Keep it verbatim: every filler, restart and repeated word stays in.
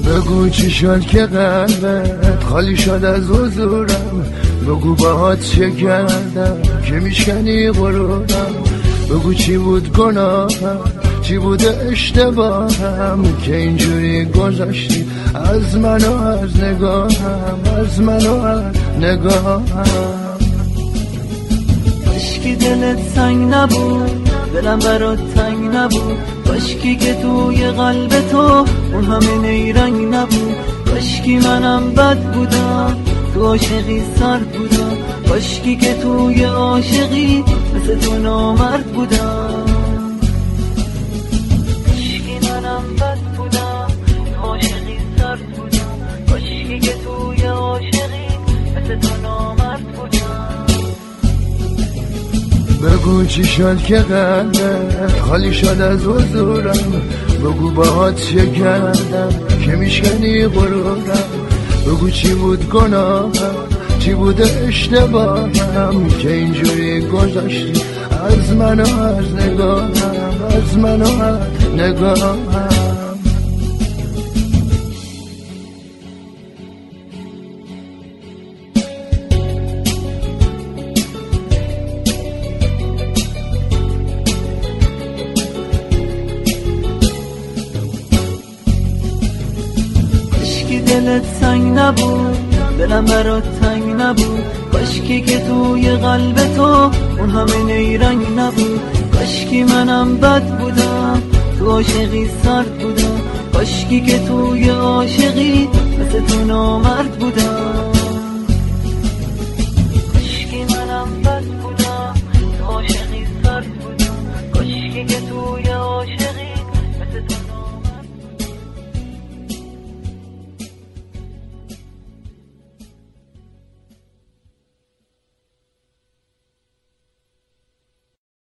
بگو چی شد که قلبت خالی شد از حضورم، بگو باهات چه کردم که میشکنی غرورم، بگو چی بود گناهم، چی بود اشتباهم که اینجوری گذاشتی از من و از نگاهم، از من و از نگاهم. کاشکی دلت سنگ نبود، دلم برات تنگ نبود، کاشکی که توی قلب تو اون همه نیرنگ نبود، کاشکی منم بد بودم تو عاشقی سرد بودم، کاشکی که توی عاشقی مثل تو نامرد بودم، کاشکی منم بد بودم تو عاشقی سرد بودم، کاشکی که توی عاشقی مثل تو نامرد بودم. بگو چی شد که قلبت خالی شد از حضورم، بگو باهات چه کردم که میشکنی غرورم، بگو چی بود گناهم، چی بود اشتباهم که اینجوری گذاشتی از من و از نگاهم، از من و از نگاهم. دلت سنگ نبود، دلم برات تنگ نبود، کاشکی که توی قلب تو اون همه نیرنگ نبود، کاشکی منم بد بودم تو عاشقی سرد بودم، کاشکی که توی عاشقی مثل تو نامرد بودم.